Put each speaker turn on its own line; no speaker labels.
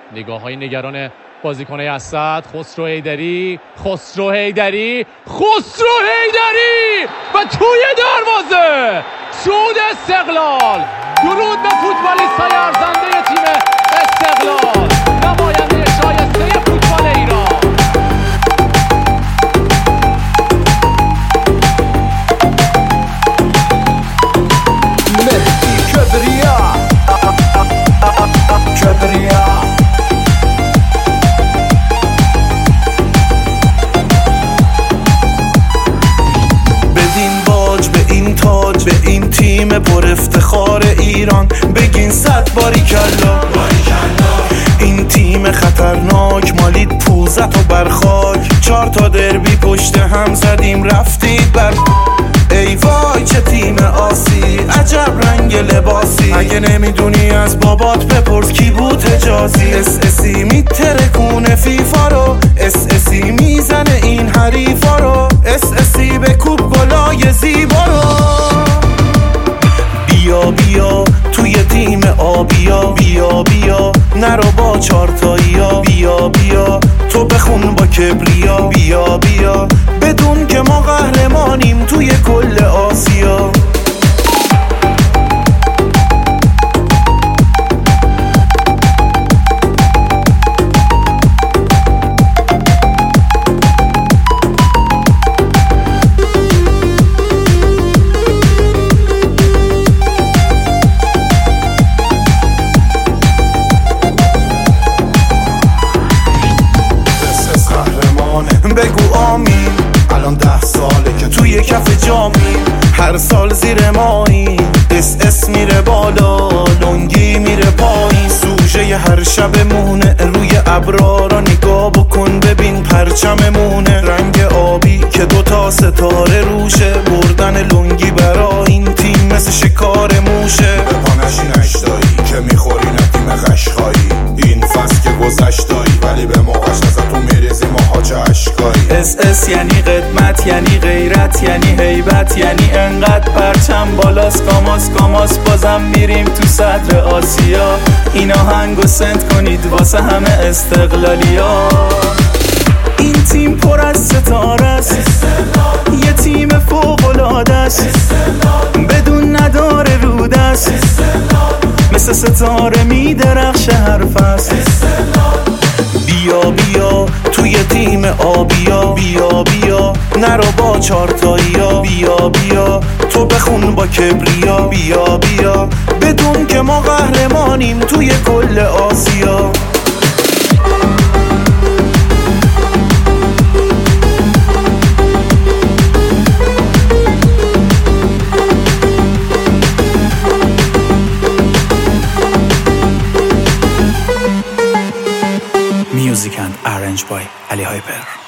نگاه های نگران بازیکن اسد. خسرو حیدری و توی دروازه صعود استقلال. درود به فوتبالیست‌های ارزنده تیم استقلال، نماینده شایسته فوتبال ایران.
مهدی کبریا بدین باج به این تاج، به این تیم پر افتخار ایران بگین 100 باریکلا. این تیم خطرناک مالید پوزت و برخاک، 4 تا دربی پشت هم زدیم رفتید بر. ای وای چه تیم آسی، عجب رنگ لباسی. اگه نمیدونی از بابات بپرس کی بود حجازی. اس میترکونه فیفا رو، اس میزنه این حریفا رو. اس به کوب گلای زیبا رو. بیا توی تیم آبیا، بیا نرو با 4 تاییا. بیا تو بخون با کبریا. بیا بدون که ما قهرمانیم توی کل آسیا. بگو آمین، الان 10 ساله که توی کف جامی. هر سال زیر مایی اس میره بالا، لنگی میره پایین. سوژه هر شب مونه روی ابرا را نگاه بکن ببین پرچممونه. رنگ آبی که 2 تا ستاره روشه، بردن لنگی برا این تیم مثل شکار موشه.
به پانشی نشتایی که میخوری ندیم قشقایی. این فصل که گذشتایی ولی به موقعش ازتون میریزی ماها چه عشقایی.
اس یعنی قدمت، یعنی غیرت، یعنی هیبت، یعنی انقدر پرچم بالاست. کاماس بازم میریم تو صدر آسیا. این آهنگو سنت کنید واسه همه استقلالیا. این تیم پر از ستاره است، یه تیم فوق‌العاده است، بدون نداره رودست، مثل ستاره میدرخشه هر فصل. بیا توی تیم آبیا. بیا نرو با 4 تاییا. بیا تو بخون با کبریا. بیا بدون که ما قهرمانیم توی کل آسیا. Music and arranged by Ali Hyper.